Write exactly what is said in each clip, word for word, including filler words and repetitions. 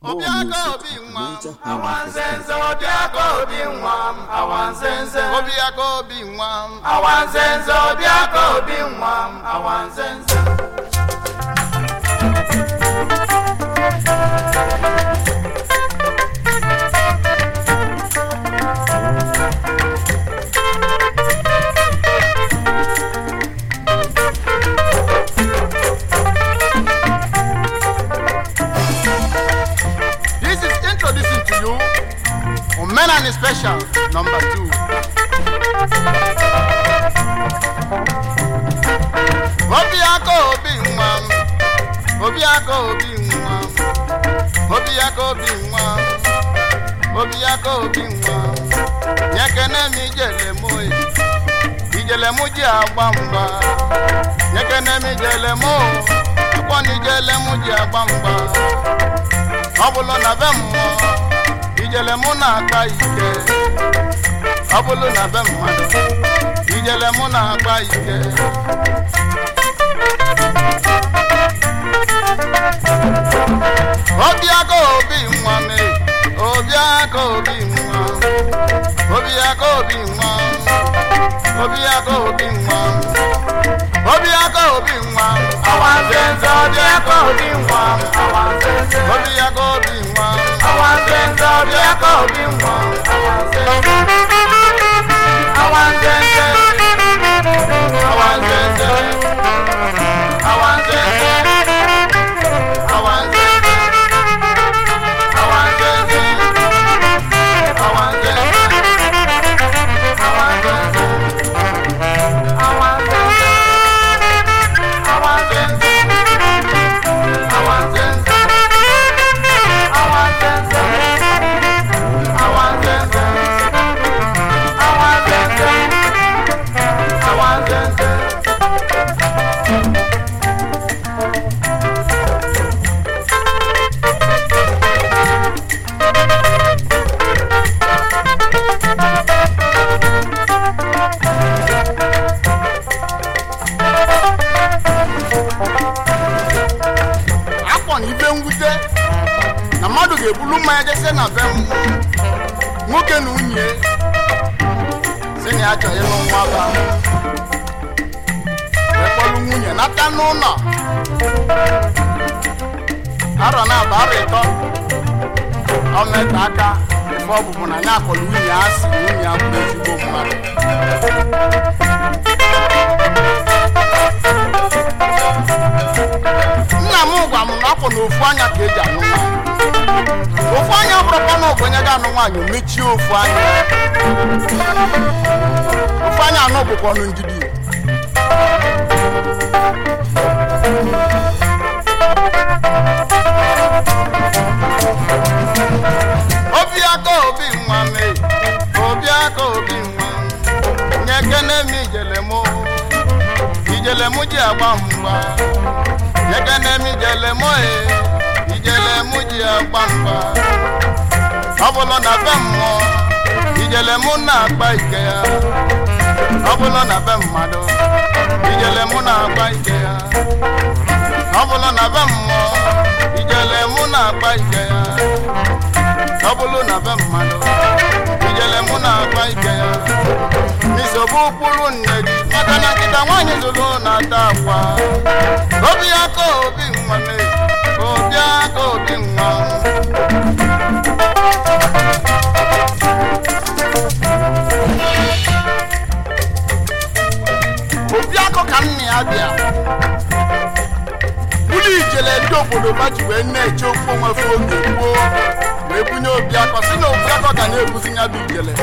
Obiako Binwam, Awansense, Obiako Binwam, Awansense, Obiako Binwam, Awansense, Obiako Binwam, Awansense. Men and Special number two. Obiako Binwam, Obiako Binwam, Obiako Binwam, Obiako Binwam. Nyekene mi jele moi, ijele muji agbamba. Nyekene mi jele mo, akwani jele muji agbamba. Obulo na bemmo. Ijele muna akpa ike Abulu na be mmadu Ijele muna akpa ike Obiako Binwam Obiako Binwam Obiako Binwam Obiako Binwam Obiako Binwam Awansense, Obiako Binwam, Awansense, Obiako Binwam Awansense, Obiako Binwam, Awansense, Awansense, Awansense Awansense Awansense ebulu ma jese na bem nwoke na unye sini acho inu nwa ba ekolu nwunye nata n'ụlọ aro na bara ito o meta aka ife ọbụbụ na ya akọlu nwunye asị nwunye abụrụ ezigbo mmadụ nna m gwa m na akwụ na ofu anya ka eji anụ nwa ofu anya bụrụkwa na ogbenye ga-anụ nwaanyị mechie ofu anya ofu anya anụ bụkwa ọnụ ndidi Obiako Binwam Obiako Binwam nyekene mi jelemo ijelemu ji agba mgba nyekene mi jelemo e ijele muji agbamba Obulo na be mmo ijele mu na agba ike ya Obulo na be mmadu ijele mu na agba ike ya Obulo na be mmo ijele mu na agba ike ya Obulo na be mmadu ijele mu na agba ike ya Nisobu kwuru nne gị maka na nkịta nwaanyị zụlụ na-ata akwa Obiako Binwam Obiako Binwam Obiako ka nne ya bịa buli ijele ndị obodo ba ji wee na-eche okwu onwe fe oge gboo wee bunye Obiako si na Obiako ga na-ebuzi ya bụ ijele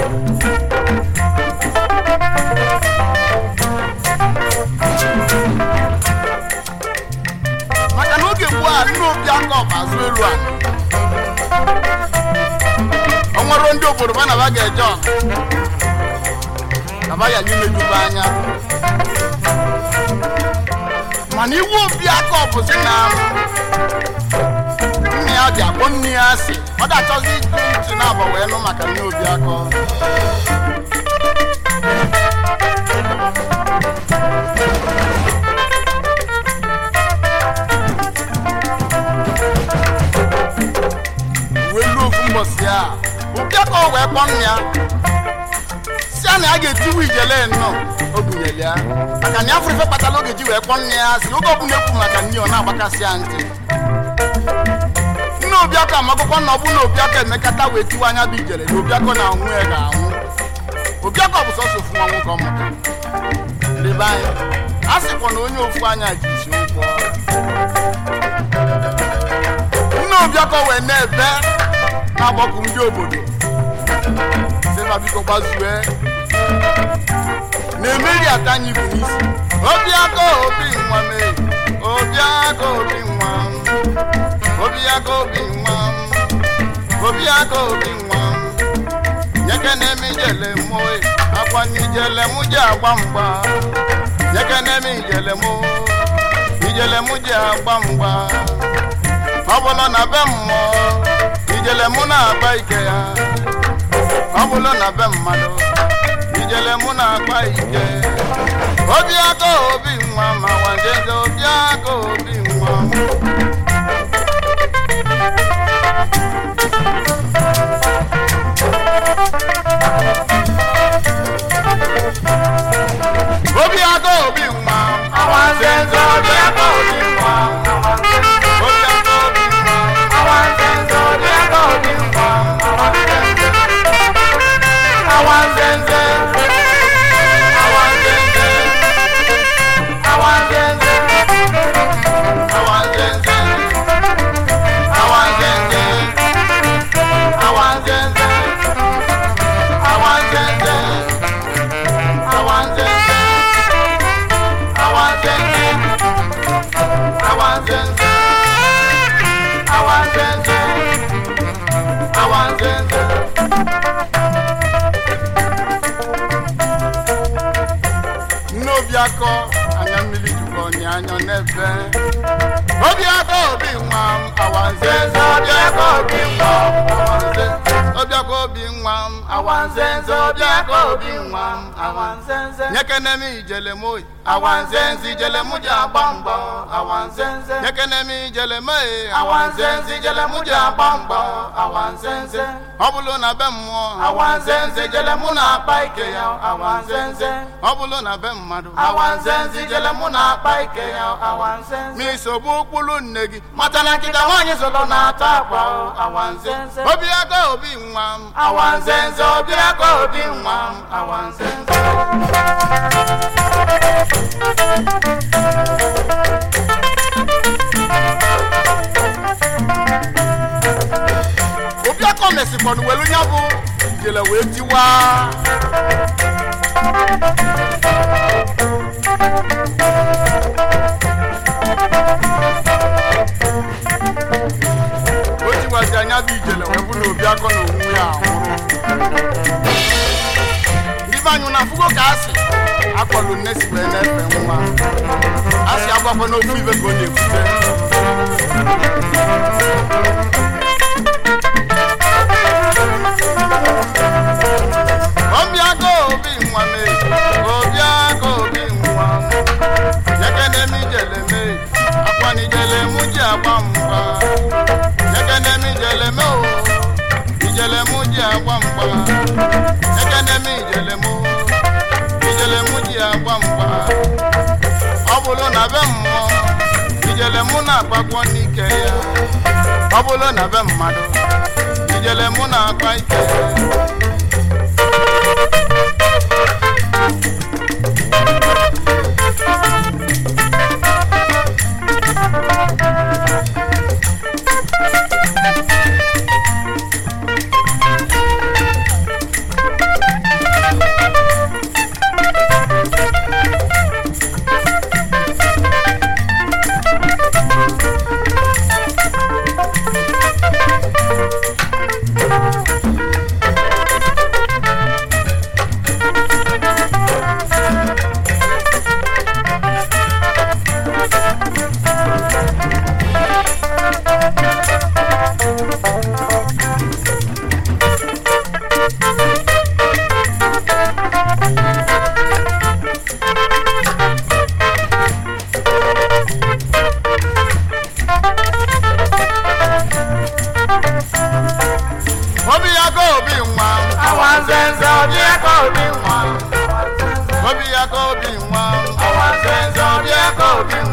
maka na oge gboo a nne Obiako bụ azụ elu a o nwere ndị obodo ba na ba ga-eje ọ na ba ya n'imejuba anya mana iwu Obiako bụzi na nne ya dị akpọ nne ya asị ọ ga-achọzi ịtụ ntị na-abọ wee nụ maka nne Obiako si a ubia ko we pon ya si a na ga tiwu ijele no obunyele ya aka ni afrife patalo ge ji we pon ya si ogo bu neku maka ni ona agbakasi anti no ubia ka magoko no bu no ubia ka mekata we tiwu anya bi ijele no ubia ko na hu e ga hu ubia ko bu so so fun won ko mo le bayi asiko na onye ofu anya ji si ukwo no ubia ko we na ebe na boku ndi obodo se ma biko bazue ne meri atanyi bu nisi obia ko obi nwa me obia ko obi nwa obia ko obi nwa obia ko obi nwa nyeke ne mi jele moe akwa ni jele mu je agba mgba nyeke ne mi jele mo mi jele mu je agba mgba obolo na be mmo ijele mu na agba ike ya obolo na be mmado ijele mu na agba ike obi ako obi nwa ma wanje obi ako obi nwa obi ako obi nwa awanze obi ako obi nwa obi ako obi nwa awanze obi ako obi nwa awanze Obiako anya mmiri juko ni anya nebe Obiako obi nwam awanze Obiako obi nwam awanze Obiako obi nwam awanze Obiako obi nwam awanze Nyekene mi ijele moi awanze ijele muja bamba awanze Nyekene mi ijele mai awanze ijele muja bamba awanze Obulo na bemmo awanze ijele muna paike ya awanze Obulo na bemmadu awanze ijele muna paike ya awanze mi sobu kulu nnegi matana kida wanyi solo na takwa awanze Obiako obi nwam awanze Obiako obi nwam awanze Obiako mesikon welu nyabu jele we tiwa Oji wazi anya bi jele we bu no Obiako no hu ya ahuru Ndivanyu na fugo kasi akọlu nesi we na efe nwa asi agbakọ no fu ibe go na ekute Obiako obi nwa me Obiako obi nwa Nyekene mi jele me akwani jele muji agba mgba Nyekene mi jele me o ijele muji agba mgba Nyekene mi jele mo ijele muji agba mgba Obulo na be mmo ijele mu na agbagwo nike ya Obulo na be mmadu ijele mu na agba ike obi ya ka obi nwa awanzenze obi ya ka obi nwa obi ya ka obi nwa awanzenze obi ya ka obi nwa